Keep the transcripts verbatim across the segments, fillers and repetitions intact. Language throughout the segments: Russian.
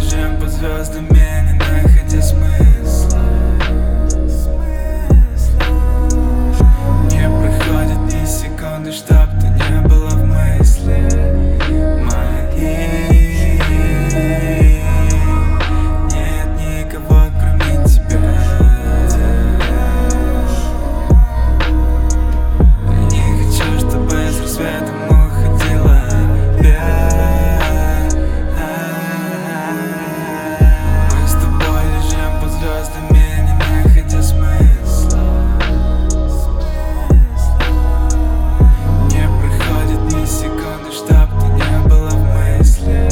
лежим под звездами, не находя смысла. Не проходит ни секунды, чтоб ты не была в мысли моей. Нет никого, кроме тебя. Не хочу, чтобы с рассветом уходила опять. Мы с тобой лежим под звездами, не находя смысла. Не проходит ни секунды, чтоб ты не была в мысли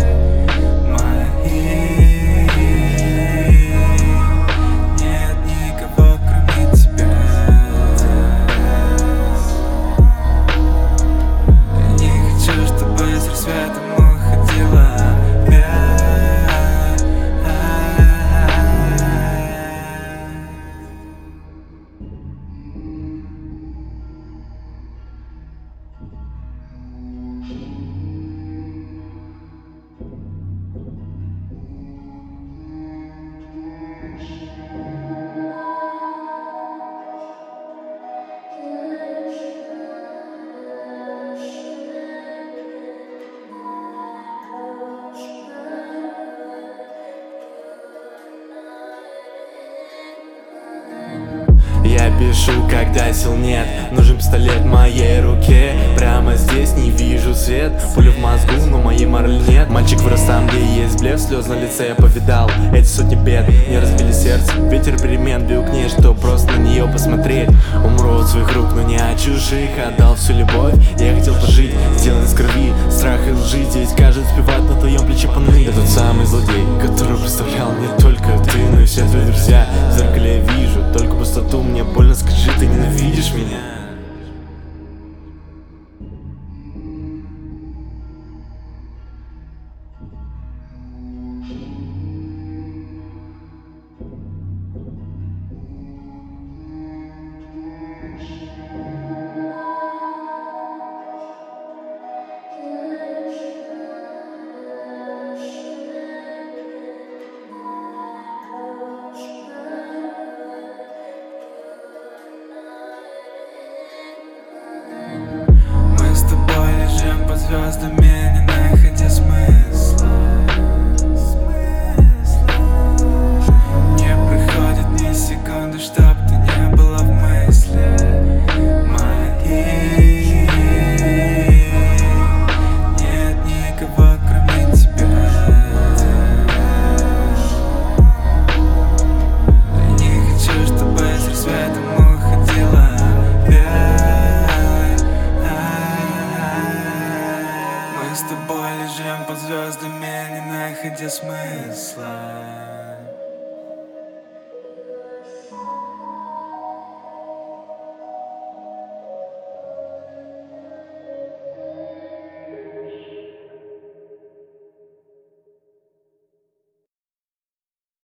моей. Нет никого, кроме тебя. Не хочу, чтобы с рассветом уходила опять. Я пишу, когда сил нет, нужен пистолет в моей руке. Прямо здесь не вижу свет, пуля в мозгу, но моей морали нет. Мальчик вырос там, где есть блеф, слез на лице я повидал. Эти сотни бед не разбили сердце, ветер перемен бил к ней, что просто на нее посмотреть. Умру от своих рук, но не от чужих, отдал всю любовь, я хотел пожить, сделан из крови, страха и лжи. Здесь каждый спевает на твоем плече поныть. Я тот самый злодей, который представлял не только ты, но и все твои друзья. В зеркале я вижу только пустоту, мне больно, скажи, ты ненавидишь меня? Мы с тобой лежим под звездами, не находя смысла. Не проходит ни секунды, чтоб ты не была в мысли моей. Нет никого, кроме тебя. Не хочу, чтобы с рассветом уходила опять. Мы с тобой лежим под звездами, не находя смысла.